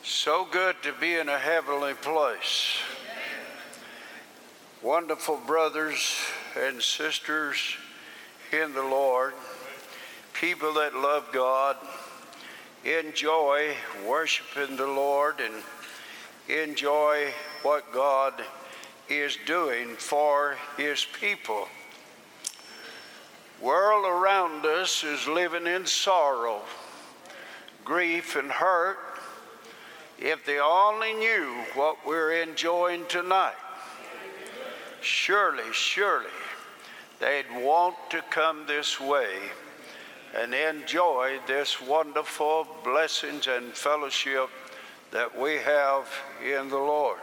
So good to be in a heavenly place. Wonderful brothers and sisters in the Lord, people that love God, enjoy worshiping the Lord and enjoy what God is doing for His people. World around us is living in sorrow, grief, and hurt. If they only knew what we're enjoying tonight, surely they'd want to come this way and enjoy this wonderful blessings and fellowship that we have in the Lord.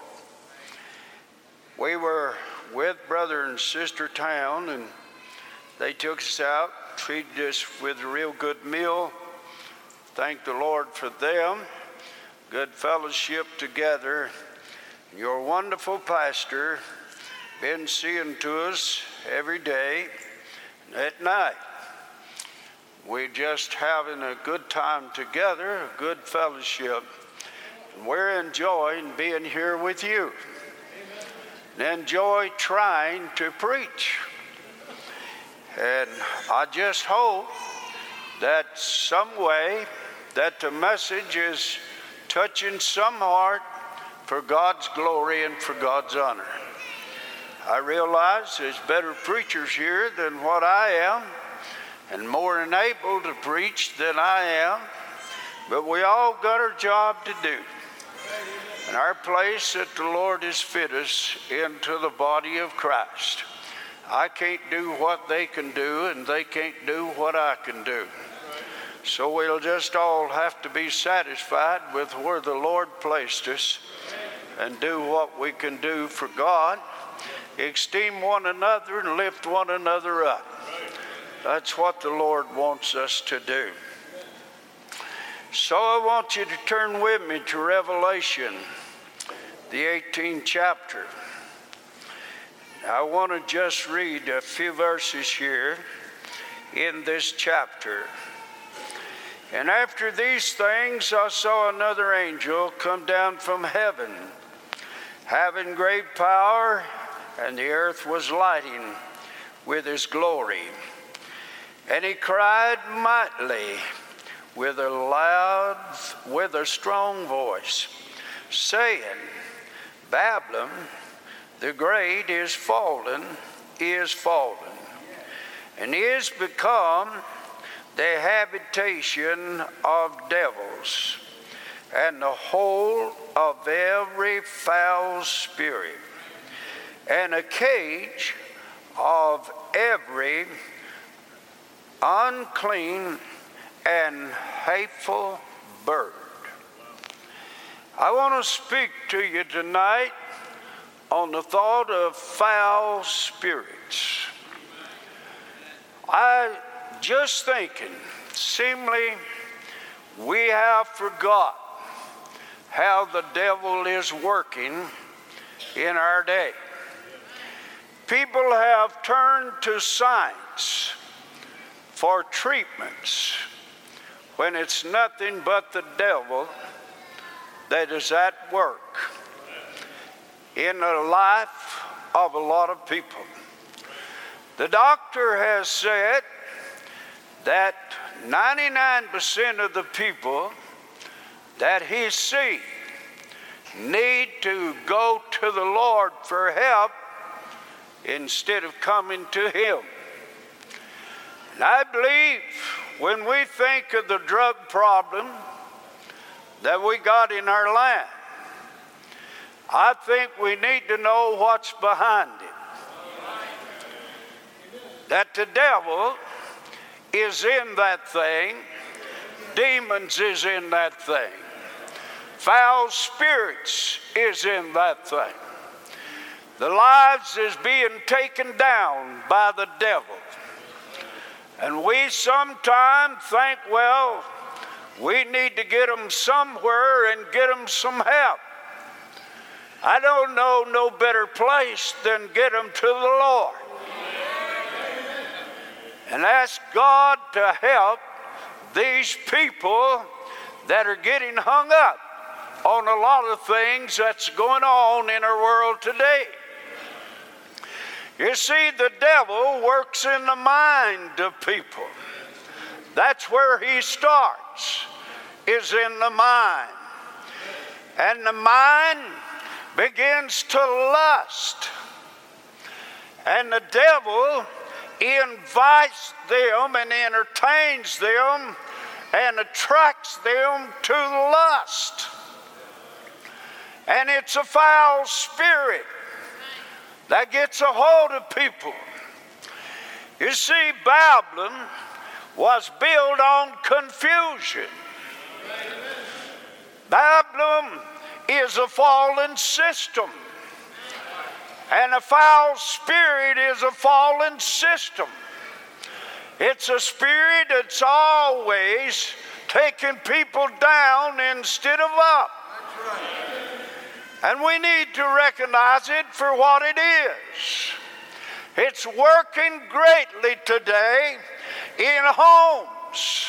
We were with Brother and Sister Town, and they took us out, treated us with a real good meal. Thank the Lord for them. Good fellowship together. Your wonderful pastor been seeing to us every day and at night. We're just having a good time together, a good fellowship. And we're enjoying being here with you. And enjoy trying to preach. And I just hope that some way that the message is touching some heart for God's glory and for God's honor. I realize there's better preachers here than what I am, and more enabled to preach than I am, but we all got our job to do. And our place that the Lord has fit us into the body of Christ. I can't do what they can do, and they can't do what I can do. So we'll just all have to be satisfied with where the Lord placed us and do what we can do for God, esteem one another and lift one another up. That's what the Lord wants us to do. So I want you to turn with me to Revelation, the 18th chapter. I want to just read a few verses here in this chapter. And after these things I saw another angel come down from heaven, having great power, and the earth was lighting with his glory. And he cried mightily with a strong voice, saying, Babylon the great is fallen, and is become the habitation of devils, and the hold of every foul spirit, and a cage of every unclean and hateful bird. I want to speak to you tonight on the thought of foul spirits. I just thinking, seemingly we have forgot how the devil is working in our day. People have turned to science for treatments when it's nothing but the devil that is at work in the life of a lot of people. The doctor has said that 99% of the people that he sees need to go to the Lord for help instead of coming to him. And I believe when we think of the drug problem that we got in our land, I think we need to know what's behind it. That the devil is in that thing, demons is in that thing, foul spirits is in that thing. The lives is being taken down by the devil. And we sometimes think, well, we need to get them somewhere and get them some help. I don't know no better place than get them to the Lord. And ask God to help these people that are getting hung up on a lot of things that's going on in our world today. You see, the devil works in the mind of people. That's where he starts, is in the mind. And the mind begins to lust. And the devil invites them and entertains them and attracts them to lust. And it's a foul spirit that gets a hold of people. You see, Babylon was built on confusion. Babylon is a fallen system. And a foul spirit is a fallen system. It's a spirit that's always taking people down instead of up. And we need to recognize it for what it is. It's working greatly today in homes.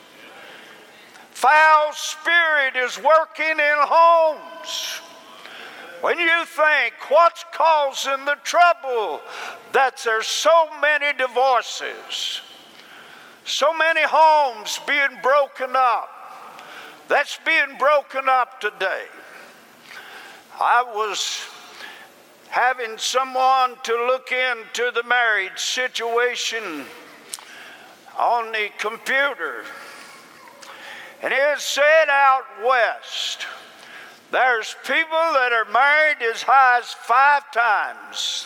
Foul spirit is working in homes. When you think what's causing the trouble, that there's so many divorces, so many homes being broken up. That's being broken up today. I was having someone to look into the marriage situation on the computer. And it said out west, there's people that are married as high as 5 times.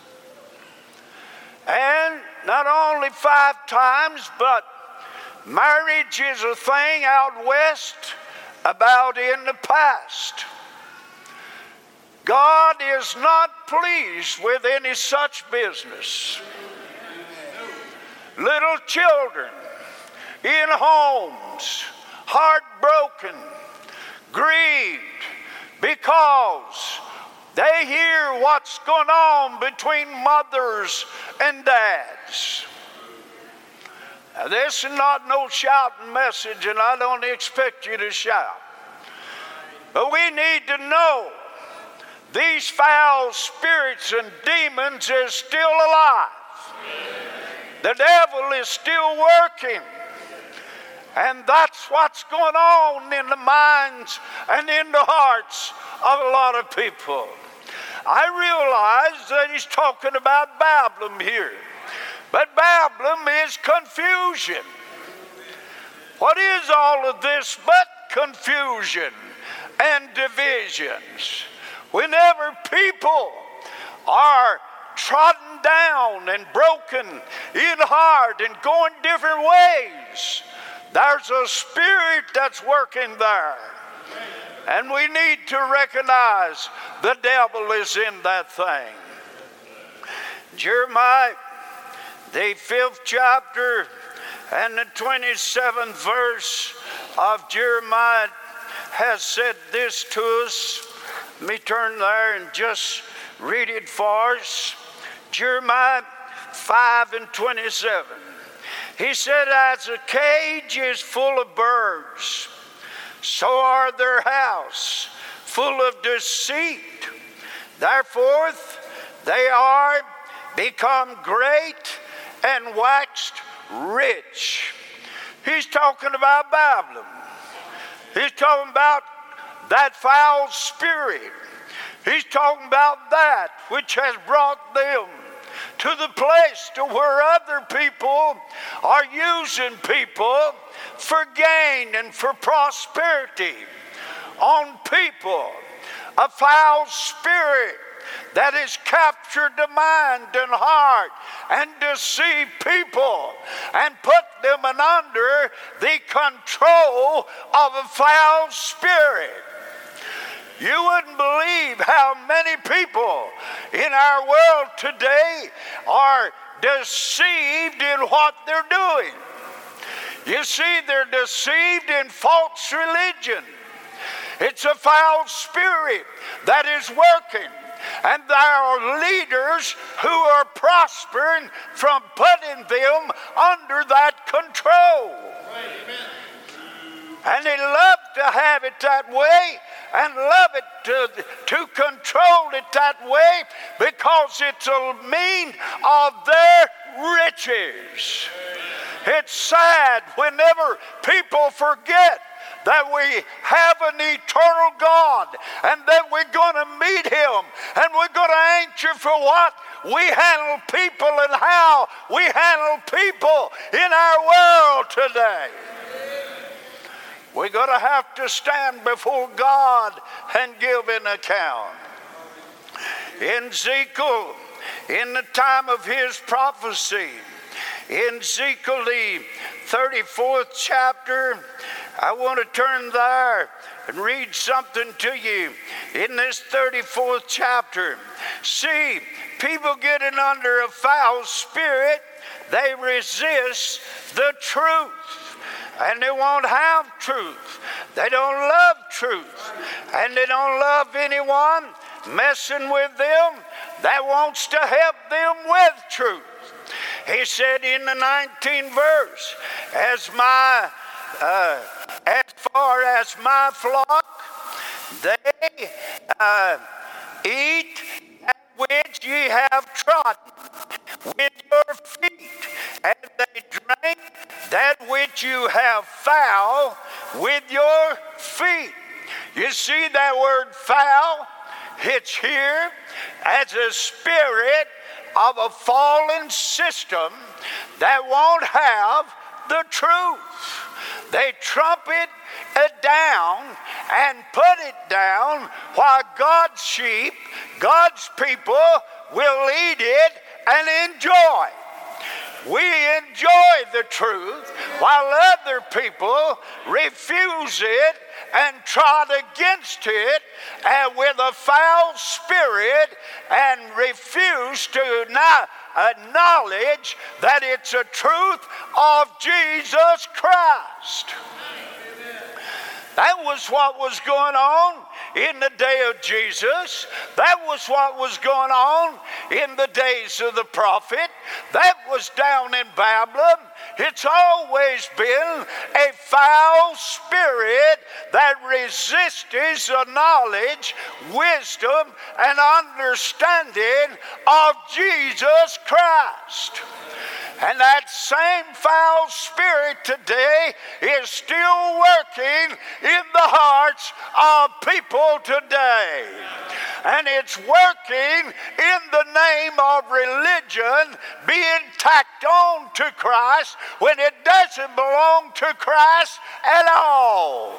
And not only 5 times, but marriage is a thing out west about in the past. God is not pleased with any such business. Little children in homes, heartbroken, grieved, because they hear what's going on between mothers and dads. Now, this is not no shouting message, and I don't expect you to shout. But we need to know these foul spirits and demons are still alive. The devil is still working. And that's what's going on in the minds and in the hearts of a lot of people. I realize that he's talking about Babylon here. But Babylon is confusion. What is all of this but confusion and divisions? Whenever people are trodden down and broken in heart and going different ways, there's a spirit that's working there. And we need to recognize the devil is in that thing. Jeremiah, the 5th chapter and the 27th verse of Jeremiah has said this to us. Let me turn there and just read it for us. Jeremiah 5:27. He said, as a cage is full of birds, so are their house full of deceit. Therefore they are become great and waxed rich. He's talking about Babylon. He's talking about that foul spirit. He's talking about that which has brought them to the place to where other people are using people for gain and for prosperity on people. A foul spirit that has captured the mind and heart and deceived people and put them under the control of a foul spirit. You wouldn't believe how many people in our world today are deceived in what they're doing. You see, they're deceived in false religion. It's a foul spirit that is working. And there are leaders who are prospering from putting them under that control. Right, and they love to have it that way and love it to control it that way, because it's a means of their riches. It's sad whenever people forget that we have an eternal God and that we're going to meet Him, and we're going to answer for what we handle people and how we handle people in our world today. We're going to have to stand before God and give an account. In Ezekiel, in the time of his prophecy, in Ezekiel the 34th chapter, I want to turn there and read something to you. In this 34th chapter, see, people getting under a foul spirit, they resist the truth, and they won't have truth. They don't love truth, and they don't love anyone messing with them that wants to help them with truth. He said in the 19th verse, as far as my flock, they eat that which ye have trodden with your feet, and they drink that which you have foul with your feet. You see that word foul? It's here as a spirit of a fallen system that won't have the truth. They trumpet it down and put it down while God's sheep, God's people will eat it and enjoy. We enjoy the truth while other people refuse it and trot against it and with a foul spirit and refuse to acknowledge that it's a truth of Jesus Christ. That was what was going on in the day of Jesus. That was what was going on in the days of the prophet. That was down in Babylon. It's always been a foul spirit that resists the knowledge, wisdom, and understanding of Jesus Christ. And that same foul spirit today is still working in the hearts of people today. And it's working in the name of religion being tacked on to Christ when it doesn't belong to Christ at all.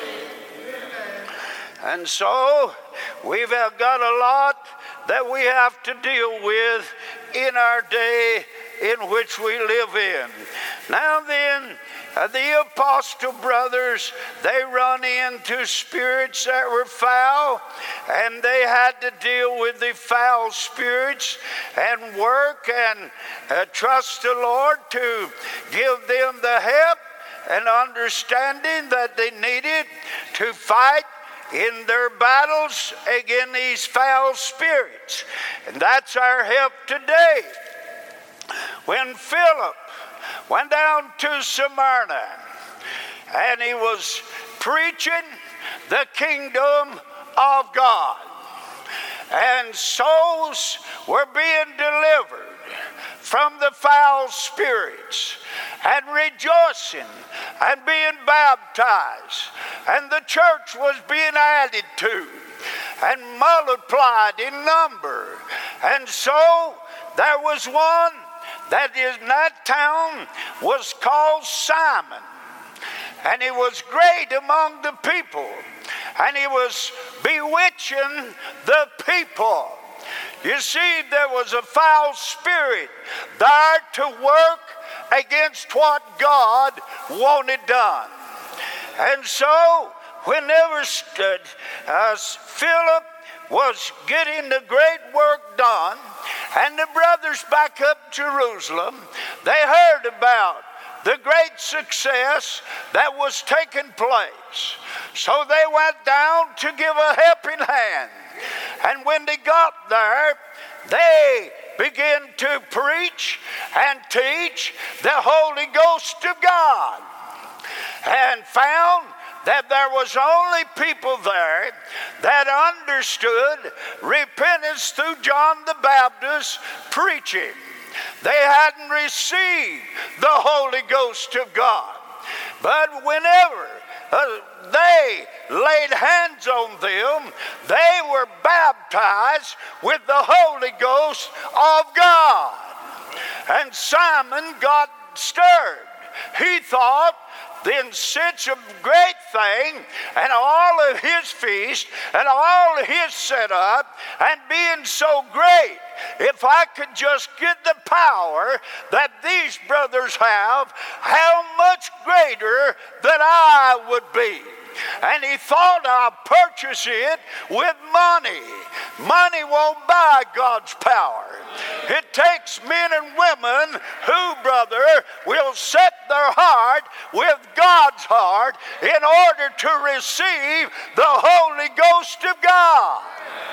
And so we've got a lot that we have to deal with in our day in which we live in. Now then, the apostle brothers, they run into spirits that were foul, and they had to deal with the foul spirits and work and trust the Lord to give them the help and understanding that they needed to fight in their battles against these foul spirits. And that's our help today. When Philip went down to Smyrna and he was preaching the kingdom of God, and souls were being delivered from the foul spirits and rejoicing and being baptized, and the church was being added to and multiplied in number. And so there was one that in that town was called Simon, and he was great among the people, and he was bewitching the people. You see, there was a foul spirit there to work against what God wanted done. And so whenever Philip was getting the great work done, and the brothers back up Jerusalem, they heard about the great success that was taking place. So they went down to give a helping hand. And when they got there, they began to preach and teach the Holy Ghost of God, and found that there was only people there that understood repentance through John the Baptist preaching. They hadn't received the Holy Ghost of God. But whenever they laid hands on them, they were baptized with the Holy Ghost of God. And Simon got stirred. He thought, then such a great thing, and all of his feast, and all of his setup, and being so great, if I could just get the power that these brothers have, how much greater that I would be. And he thought, I'll purchase it with money. Money won't buy God's power. It takes men and women who, brother, will set their heart with God's heart in order to receive the Holy Ghost of God.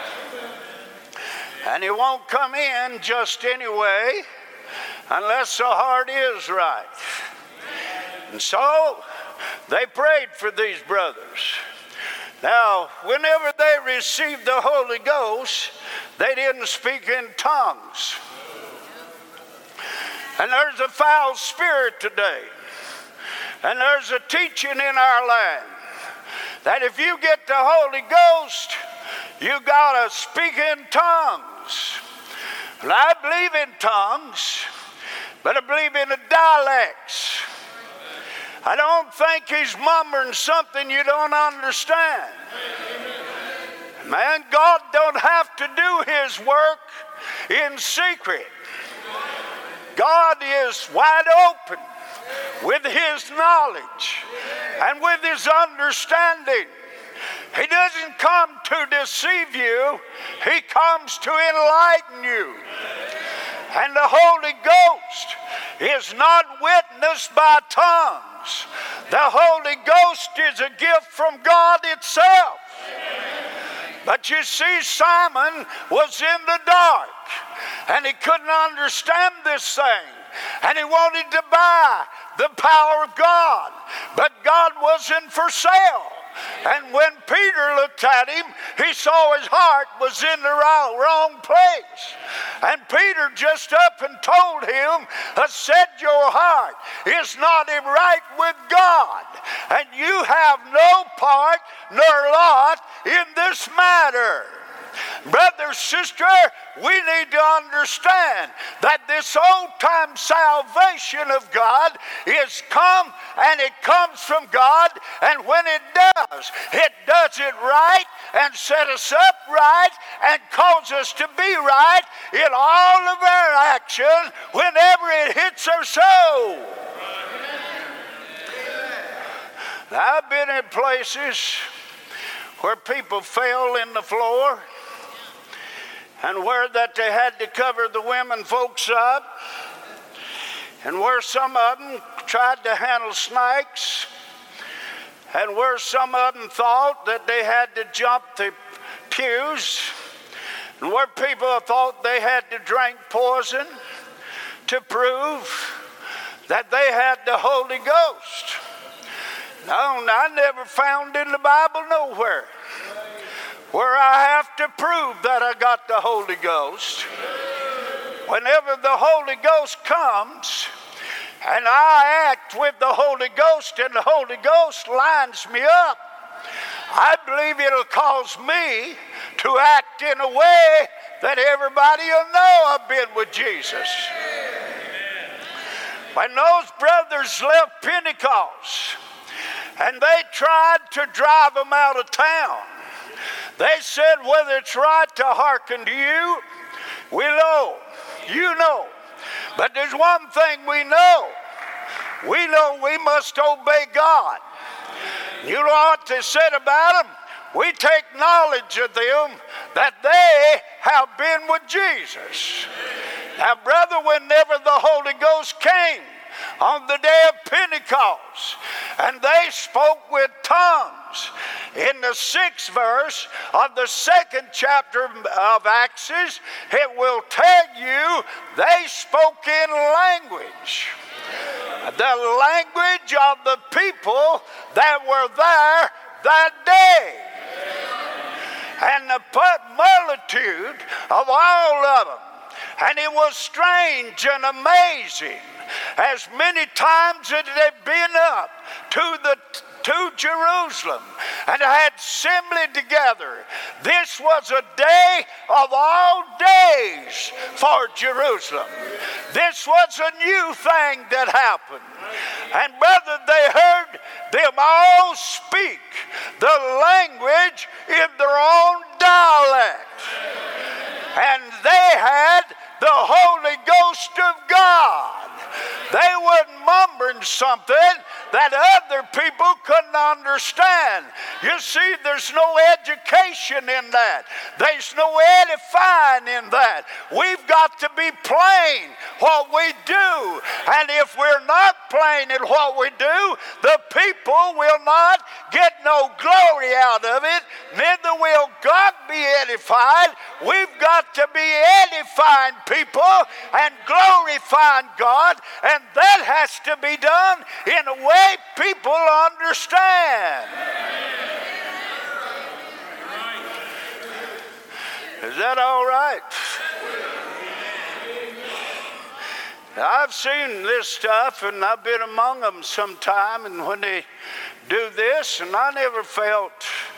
And he won't come in just anyway unless the heart is right. And so they prayed for these brothers. Now, whenever they received the Holy Ghost, they didn't speak in tongues. And there's a foul spirit today. And there's a teaching in our land that if you get the Holy Ghost, you got to speak in tongues. And I believe in tongues, but I believe in the dialects. I don't think he's mumbling something you don't understand. Man, God don't have to do his work in secret. God is wide open with his knowledge and with his understanding. He doesn't come to deceive you. He comes to enlighten you. And the Holy Ghost is not witnessed by tongues. The Holy Ghost is a gift from God itself. But you see, Simon was in the dark, and he couldn't understand this thing, and he wanted to buy the power of God, but God wasn't for sale. And when Peter looked at him, he saw his heart was in the wrong place. And Peter just up and told him, said your heart is not right with God, and you have no part nor lot in this matter. Brother, sister, we need to understand that this old-time salvation of God is come, and it comes from God, and when it does it right and set us up right and cause us to be right in all of our action whenever it hits our soul. Now, I've been in places where people fell in the floor, and where that they had to cover the women folks up, and where some of them tried to handle snakes, and where some of them thought that they had to jump the pews, and where people thought they had to drink poison to prove that they had the Holy Ghost. No, I never found in the Bible nowhere where I have to prove that I got the Holy Ghost. Whenever the Holy Ghost comes and I act with the Holy Ghost and the Holy Ghost lines me up, I believe it'll cause me to act in a way that everybody will know I've been with Jesus. When those brothers left Pentecost and they tried to drive them out of town, they said, whether it's right to hearken to you, we know, you know. But there's one thing we know. We know we must obey God. You know what they said about them? We take knowledge of them that they have been with Jesus. Now, brother, whenever the Holy Ghost came on the day of Pentecost, and they spoke with tongues, in the 6th verse of the 2nd chapter of Acts, it will tell you they spoke in language. the language of the people that were there that day. And the multitude of all of them. And it was strange and amazing, as many times as they'd been up to Jerusalem and had assembled together. This was a day of all days for Jerusalem. This was a new thing that happened. And brother, they heard them all speak the language in their own dialect. And they had the Holy Ghost of God. They weren't mumbling something that other people couldn't understand. You see, there's no education in that. There's no edifying in that. We've got to be plain what we do. And if we're not plain in what we do, the people will not get no glory out of it. Neither will God be edified. We've got to be edifying people and glorifying God, and that has to be done in a way people understand. Is that all right? I've seen this stuff, and I've been among them sometime, and when they do this, and I never felt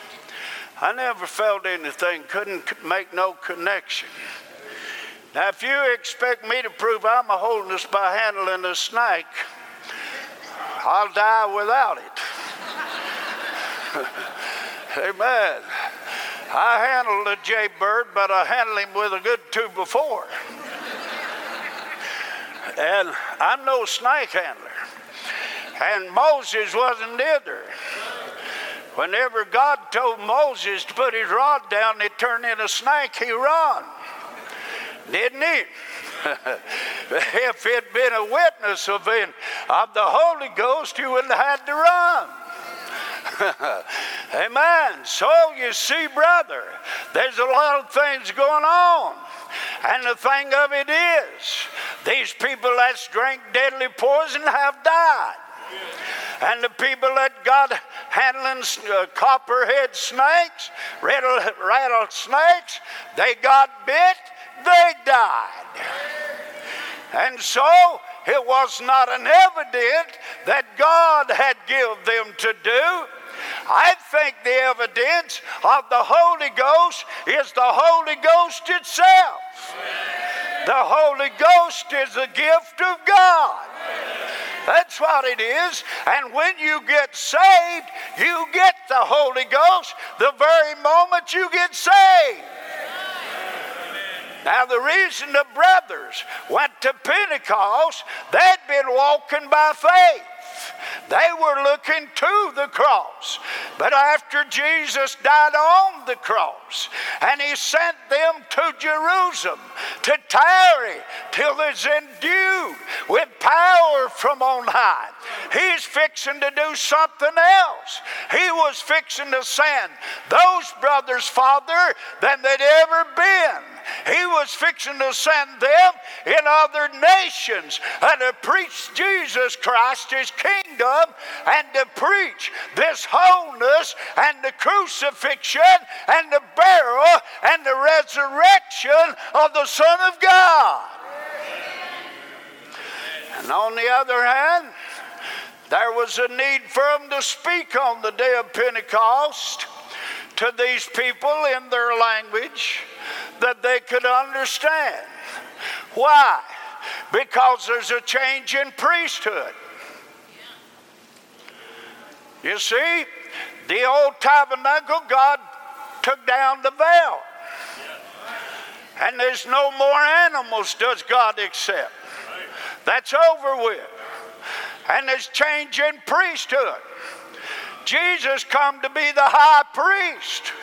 anything, couldn't make no connection. Now, if you expect me to prove I'm a holiness by handling a snake, I'll die without it. Amen. I handled a jaybird, but I handled him with a good 2x4. And I'm no snake handler. And Moses wasn't either. Whenever God told Moses to put his rod down and it turned into a snake, he run. Didn't he? If it'd been a witness of the Holy Ghost, you wouldn't have had to run. Amen. So you see, brother, there's a lot of things going on. And the thing of it is, these people that drank deadly poison have died. And the people that got handling copperhead snakes, rattlesnakes, they got bit, they died. And so it was not an evidence that God had given them to do. I think the evidence of the Holy Ghost is the Holy Ghost itself. The Holy Ghost is a gift of God. That's what it is. And when you get saved, you get the Holy Ghost the very moment you get saved. Now, the reason the brothers went to Pentecost, they'd been walking by faith. They were looking to the cross. But after Jesus died on the cross, and he sent them to Jerusalem to tarry till it's endued with power from on high. He's fixing to do something else. He was fixing to send those brothers farther than they'd ever been. He was fixing to send them in other nations and to preach Jesus Christ, his kingdom, and to preach this wholeness and the crucifixion and the burial and the resurrection of the Son of God. And on the other hand, there was a need for them to speak on the day of Pentecost to these people in their language that they could understand. Why? Because there's a change in priesthood. You see, the old tabernacle, God took down the veil. And there's no more animals does God accept. That's over with. And there's change in priesthood. Jesus come to be the high priest.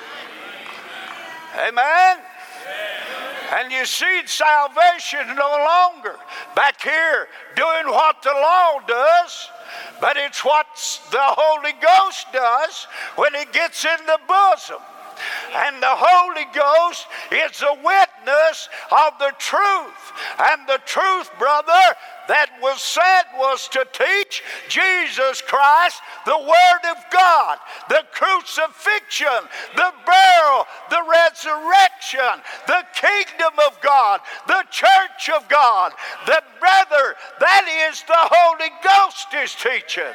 Amen? And you see, salvation no longer back here doing what the law does, but it's what the Holy Ghost does when it gets in the bosom. And the Holy Ghost is a witness of the truth. And the truth, brother, that was sent was to teach Jesus Christ, the Word of God, the crucifixion, the burial, the resurrection, the kingdom of God, the church of God. The brother, that is the Holy Ghost is teaching.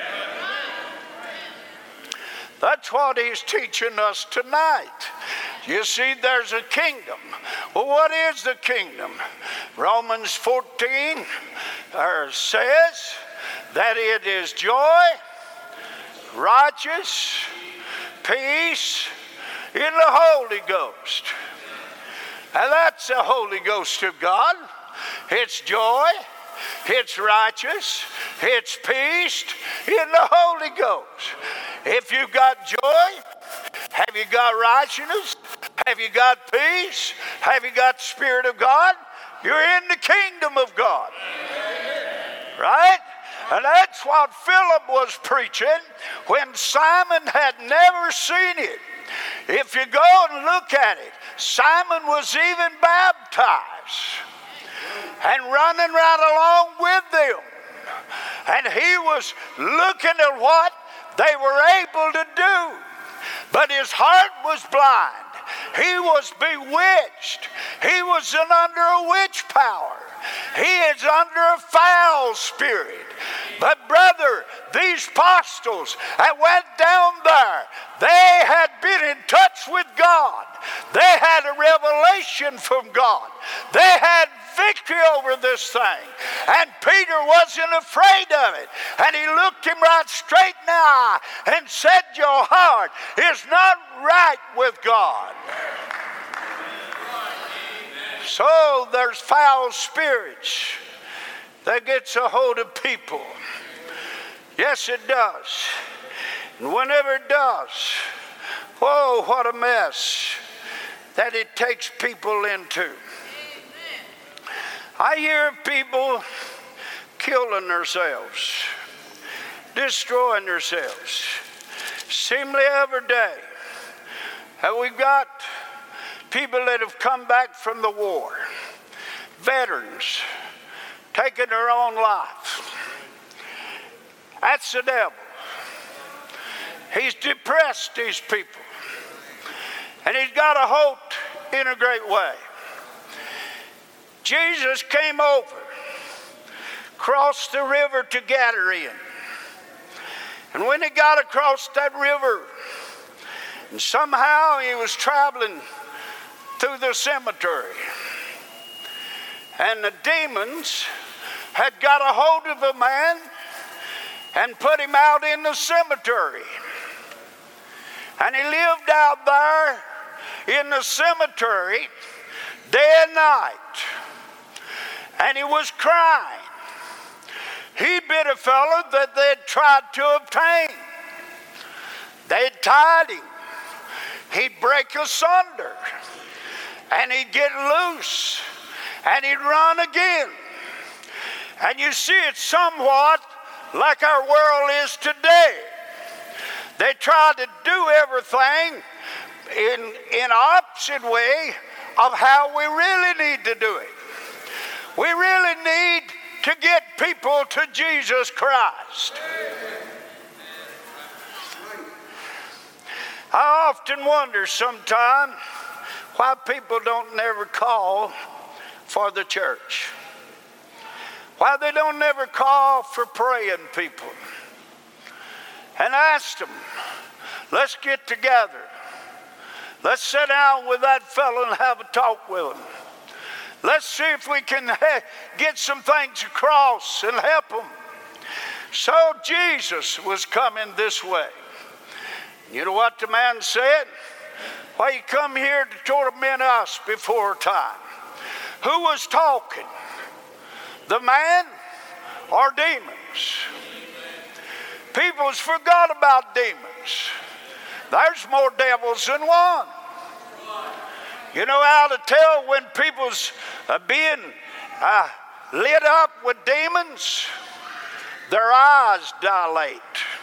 That's what he's teaching us tonight. You see, there's a kingdom. Well, what is the kingdom? Romans 14 says that it is joy, righteous, peace in the Holy Ghost. And that's the Holy Ghost of God. It's joy, it's righteous, it's peace in the Holy Ghost. If you've got joy, have you got righteousness? Have you got peace? Have you got the Spirit of God? You're in the kingdom of God. Right? And that's what Philip was preaching when Simon had never seen it. If you go and look at it, Simon was even baptized and running right along with them. And he was looking at what they were able to do. But his heart was blind. He was bewitched. He was under a witch power. He is under a foul spirit. But brother, these apostles that went down there, they had been in touch with God. They had a revelation from God. They had victory over this thing. And Peter wasn't afraid of it. And he looked him right straight in the eye and said, your heart is not right with God. So there's foul spirits that gets a hold of people. Yes, it does. And whenever it does, whoa, what a mess that it takes people into. I hear of people killing themselves, destroying themselves, seemingly every day. And we've got people that have come back from the war, veterans, taking their own life. That's the devil. He's depressed these people. And he's got a hope in a great way. Jesus came over, crossed the river to Gadarene. And when he got across that river, and somehow he was traveling through the cemetery, and the demons had got a hold of a man and put him out in the cemetery. And he lived out there in the cemetery day and night. And he was crying. He'd been a fellow that they'd tried to obtain. They'd tied him. He'd break asunder. And he'd get loose. And he'd run again. And you see, it's somewhat like our world is today. They try to do everything in opposite way of how we really need to do it. We really need to get people to Jesus Christ. I often wonder sometimes why people don't never call for the church. Why they don't never call for praying people. And ask them, let's get together. Let's sit down with that fellow and have a talk with him. Let's see if we can get some things across and help them. So Jesus was coming this way. You know what the man said? Why you come here to torment us before time? Who was talking? The man or demons? People has forgot about demons. There's more devils than one. You know how to tell when people's being lit up with demons? Their eyes dilate.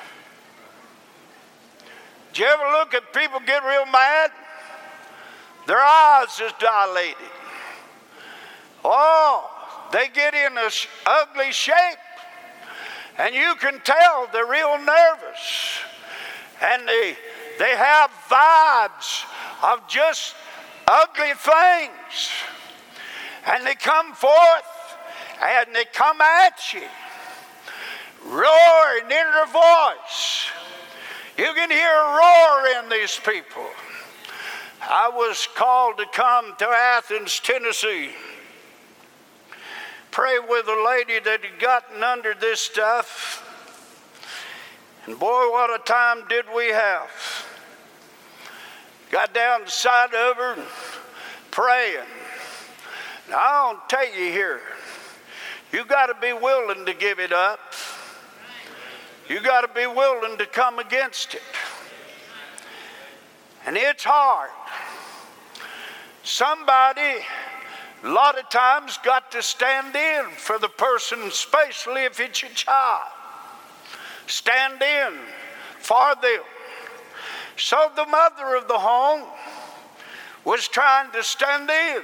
Do you ever look at people get real mad? Their eyes is dilated. Oh, they get in a ugly shape, and you can tell they're real nervous, and they have vibes of just ugly things, and they come forth and they come at you, roaring in their voice. You can hear a roar in these people. I was called to come to Athens, Tennessee, pray with a lady that had gotten under this stuff. And boy, what a time did we have. Got down the side of her and praying. Now, I don't tell you here, you got to be willing to give it up. You got to be willing to come against it. And it's hard. Somebody, a lot of times, got to stand in for the person, especially if it's your child. Stand in for them. So the mother of the home was trying to stand in.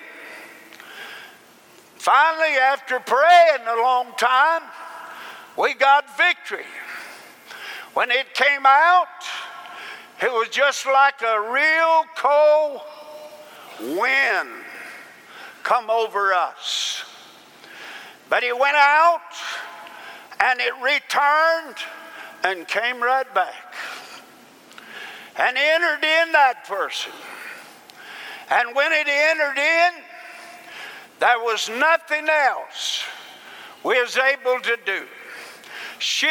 Finally, after praying a long time, we got victory. When it came out, it was just like a real cold wind come over us. But it went out and it returned and came right back and entered in that person. And when it entered in, there was nothing else we was able to do. She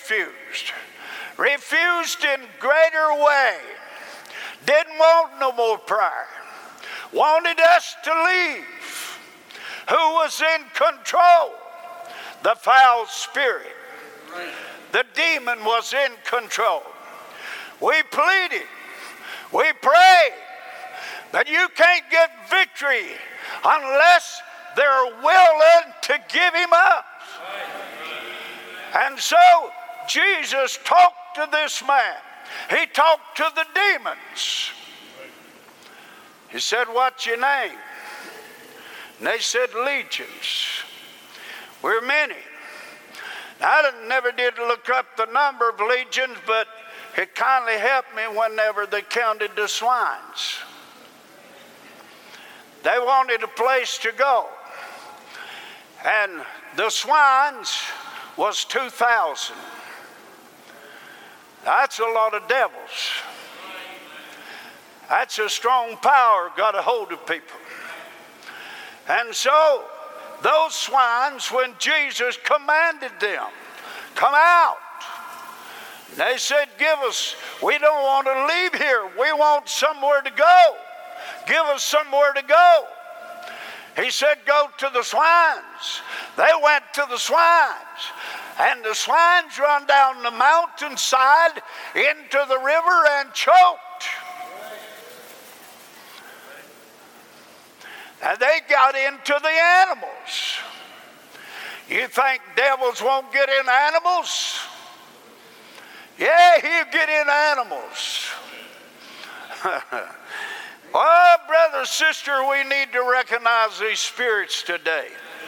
refused in greater way, didn't want no more prayer, wanted us to leave. Who was in control? The foul spirit. The demon was in control. We pleaded, we prayed, but you can't get victory unless they're willing to give him up. And so Jesus talked to this man. He talked to the demons. He said, "What's your name?" And they said, "Legions. We're many." Now, I never did look up the number of legions, but it kindly helped me whenever they counted the swines. They wanted a place to go. And the swines was 2,000. That's a lot of devils. That's a strong power got a hold of people. And so those swines, when Jesus commanded them, come out, they said, we don't want to leave here. We want somewhere to go. Give us somewhere to go. He said, go to the swines. They went to the swines. And the swines run down the mountainside into the river and choked. And they got into the animals. You think devils won't get in animals? Yeah, he'll get in animals. Oh, brother, sister, we need to recognize these spirits today.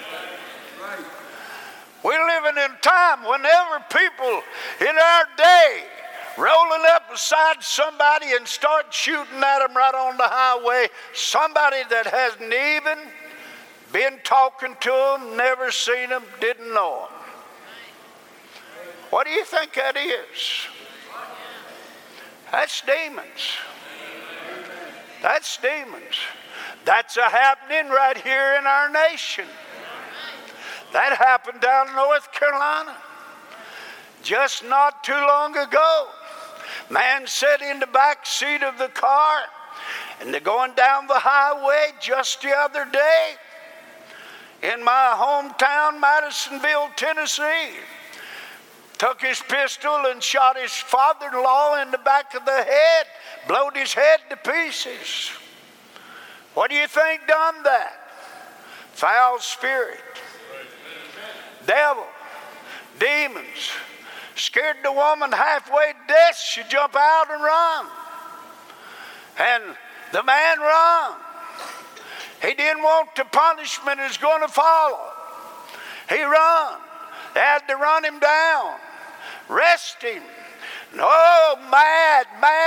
We're living in a time whenever people in our day rolling up beside somebody and start shooting at them right on the highway, somebody that hasn't even been talking to them, never seen them, didn't know them. What do you think that is? That's demons. That's demons. That's a happening right here in our nation. That happened down in North Carolina just not too long ago. Man sat in the back seat of the car, and they're going down the highway just the other day in my hometown, Madisonville, Tennessee. Took his pistol and shot his father-in-law in the back of the head, blowed his head to pieces. What do you think done that? Foul spirit. Devil. Demons. Scared the woman halfway to death, she jumped out and run. And the man run. He didn't want the punishment is going to follow. He run. They had to run him down, arrest him. And oh, mad.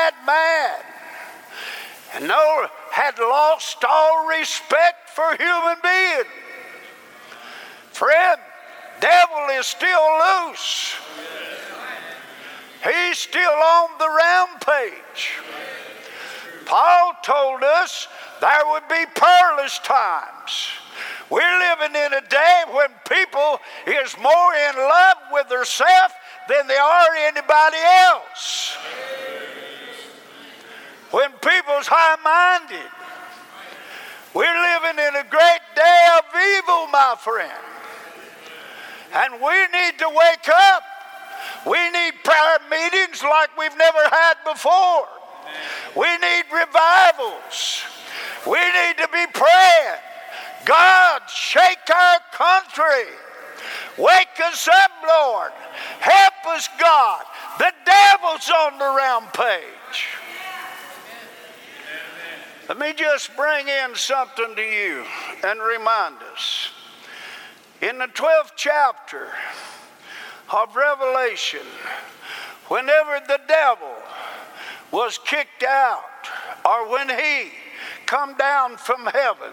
And Noah had lost all respect for human beings. Friend, devil is still loose. He's still on the rampage. Paul told us there would be perilous times. We're living in a day when people is more in love with themselves than they are anybody else. When people's high-minded. We're living in a great day of evil, my friend. And we need to wake up. We need prayer meetings like we've never had before. We need revivals. We need to be praying. God, shake our country. Wake us up, Lord. Help us, God. The devil's on the rampage. Let me just bring in something to you and remind us. In the 12th chapter of Revelation, whenever the devil was kicked out, or when he come down from heaven,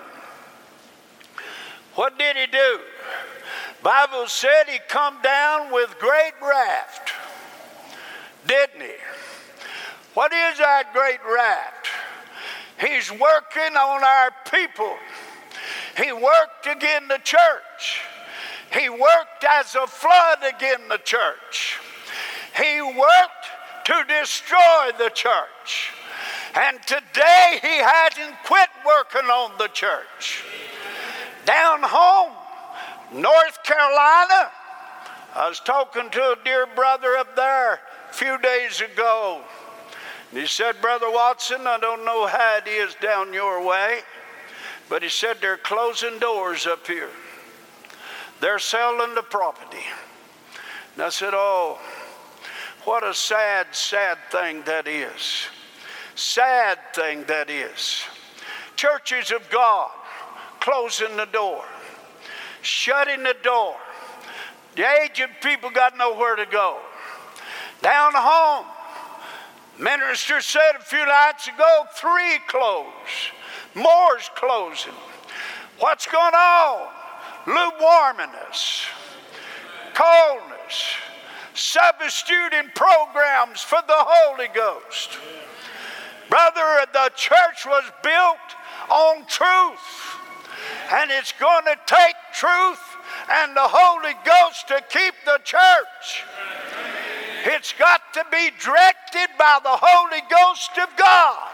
what did he do? Bible said he come down with great wrath, didn't he? What is that great wrath? He's working on our people. He worked against the church. He worked as a flood against the church. He worked to destroy the church. And today he hasn't quit working on the church. Down home, North Carolina, I was talking to a dear brother up there a few days ago. He said, Brother Watson, I don't know how it is down your way, but he said they're closing doors up here. They're selling the property. And I said, oh, what a sad, sad thing that is. Sad thing that is. Churches of God closing the door, shutting the door. The aged people got nowhere to go. Down home, minister said a few nights ago, 3 closed. More's closing. What's going on? Lukewarmness, coldness, substituting programs for the Holy Ghost. Brother, the church was built on truth, and it's going to take truth and the Holy Ghost to keep the church. It's got to be directed by the Holy Ghost of God.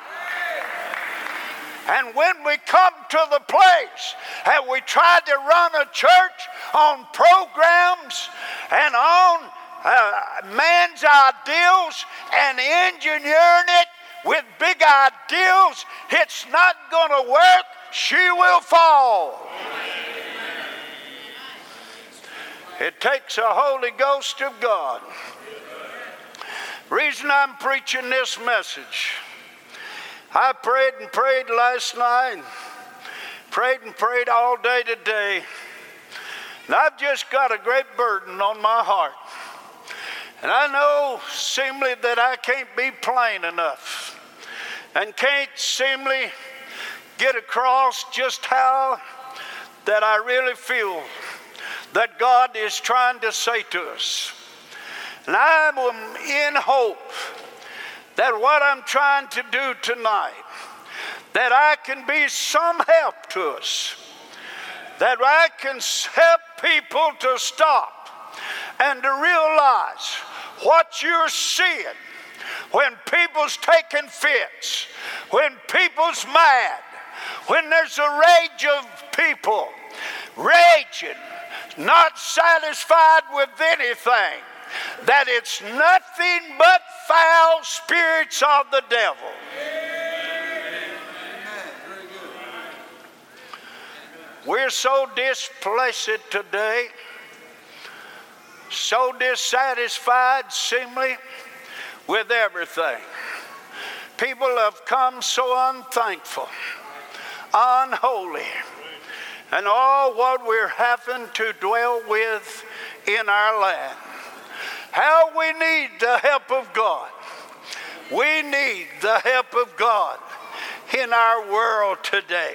And when we come to the place and we try to run a church on programs and on man's ideals and engineering it with big ideals, it's not going to work. She will fall. It takes a Holy Ghost of God. Reason I'm preaching this message, I prayed and prayed last night, prayed and prayed all day today, and I've just got a great burden on my heart. And I know seemingly that I can't be plain enough and can't seemingly get across just how that I really feel that God is trying to say to us. And I am in hope that what I'm trying to do tonight, that I can be some help to us, that I can help people to stop and to realize what you're seeing when people's taking fits, when people's mad, when there's a rage of people raging, not satisfied with anything, that it's nothing but foul spirits of the devil. We're so displaced today, so dissatisfied seemingly with everything. People have come so unthankful, unholy, and all what we're having to dwell with in our land. How we need the help of God. We need the help of God in our world today.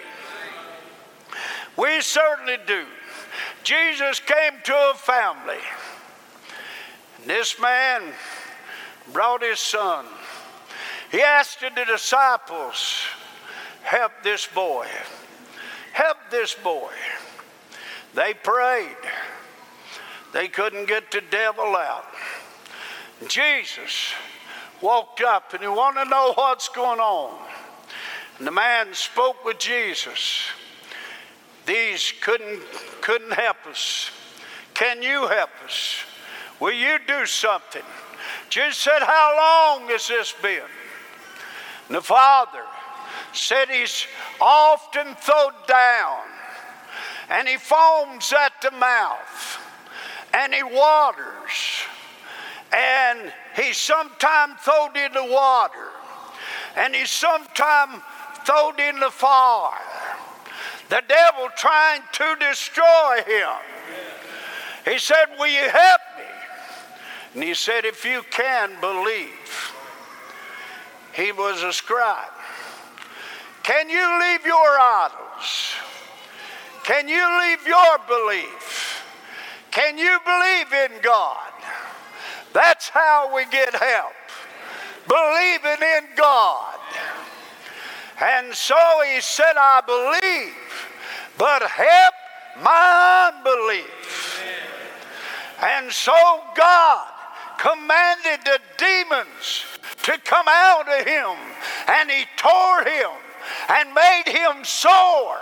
We certainly do. Jesus came to a family. This man brought his son. He asked the disciples, help this boy. Help this boy. They prayed. They couldn't get the devil out. Jesus walked up and he wanted to know what's going on. And the man spoke with Jesus. These couldn't help us. Can you help us? Will you do something? Jesus said, how long has this been? And the father said he's often thrown down, and he foams at the mouth, and he waters, and he's sometimes thrown in the water, and he's sometimes thrown in the fire. The devil trying to destroy him. He said, will you help me? And he said, if you can believe. He was a scribe. Can you leave your idols? Can you leave your belief? Can you believe in God? That's how we get help. Believing in God. And so he said, I believe, but help my unbelief. And so God commanded the demons to come out of him, and he tore him and made him sore.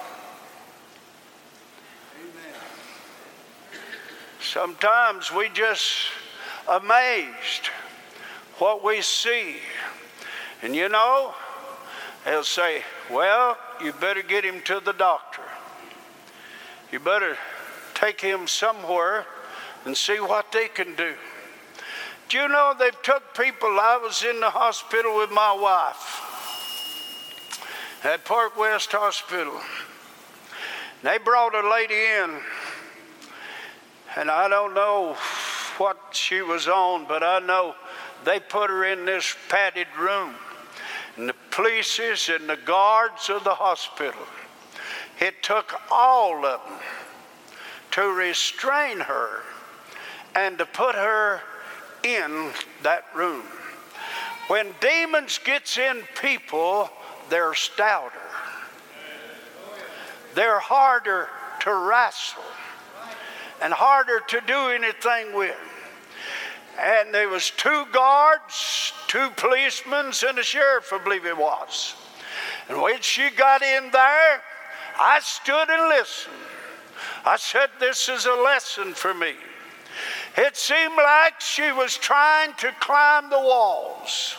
Amen. Sometimes we just amazed what we see. And you know, they'll say, well, you better get him to the doctor. You better take him somewhere and see what they can do. Do you know they've took people? I was in the hospital with my wife at Park West Hospital. They brought a lady in, and I don't know what she was on, but I know they put her in this padded room. And the police and the guards of the hospital, it took all of them to restrain her and to put her in that room. When demons gets in people, they're stouter. They're harder to wrestle and harder to do anything with. And there was 2 guards, 2 policemen, and a sheriff, I believe it was. And when she got in there, I stood and listened. I said, this is a lesson for me. It seemed like she was trying to climb the walls.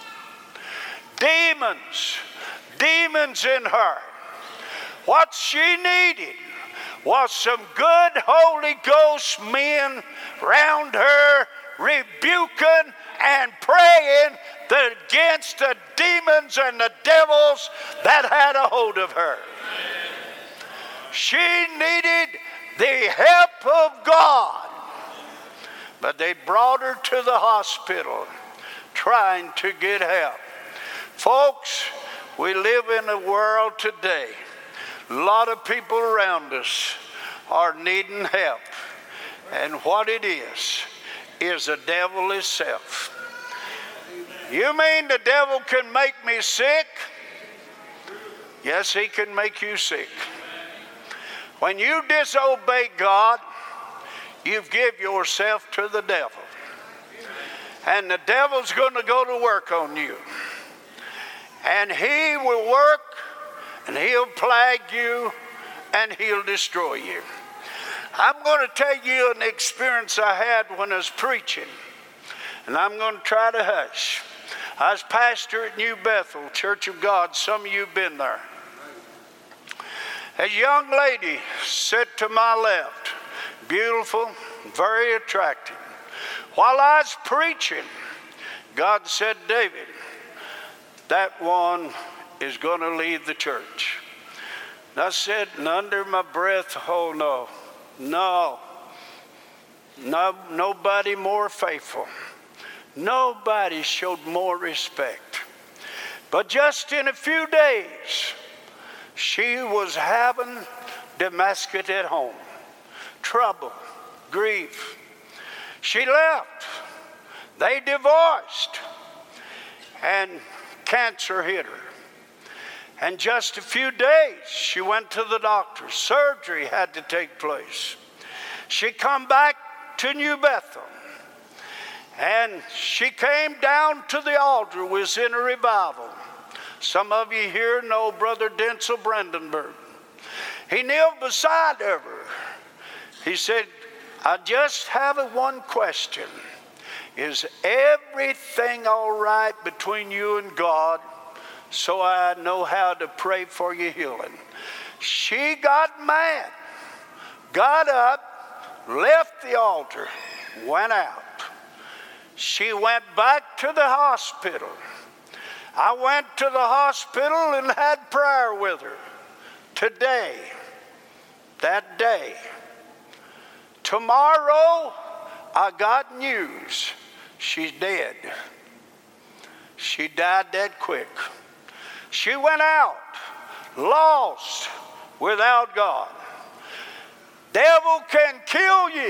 Demons in her. What she needed was some good Holy Ghost men round her, rebuking and praying against the demons and the devils that had a hold of her. She needed the help of God. But they brought her to the hospital trying to get help. Folks, we live in a world today. A lot of people around us are needing help. And what it is the devil himself. You mean the devil can make me sick? Yes, he can make you sick. When you disobey God, you give yourself to the devil. And the devil's going to go to work on you. And he will work, and he'll plague you, and he'll destroy you. I'm going to tell you an experience I had when I was preaching. And I'm going to try to hush. I was pastor at New Bethel, Church of God. Some of you have been there. A young lady sat to my left. Beautiful, very attractive. While I was preaching, God said, David, that one is going to leave the church. And I said, and under my breath, oh no, nobody more faithful. Nobody showed more respect. But just in a few days, she was having Damascus at home. Trouble, grief. She left. They divorced. And cancer hit her. And just a few days, she went to the doctor. Surgery had to take place. She come back to New Bethel. And she came down to the altar, was in a revival. Some of you here know Brother Denzel Brandenburg. He knelt beside her. He said, I just have one question. Is everything all right between you and God, so I know how to pray for your healing? She got mad, got up, left the altar, went out. She went back to the hospital. I went to the hospital and had prayer with her. Today, that day. Tomorrow, I got news. She's dead. She died that quick. She went out, lost, without God. Devil can kill you.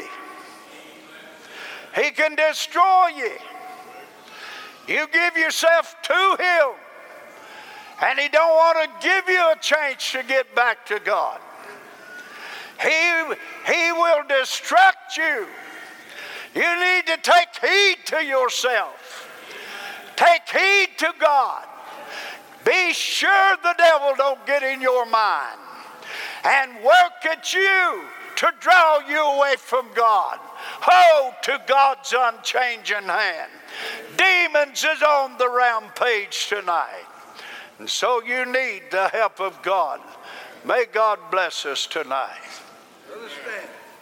He can destroy you. You give yourself to him, and he don't want to give you a chance to get back to God. He will distract you. You need to take heed to yourself. Take heed to God. Be sure the devil don't get in your mind and work at you to draw you away from God. Hold to God's unchanging hand. Demons is on the rampage tonight. And so you need the help of God. May God bless us tonight. Brother Stan.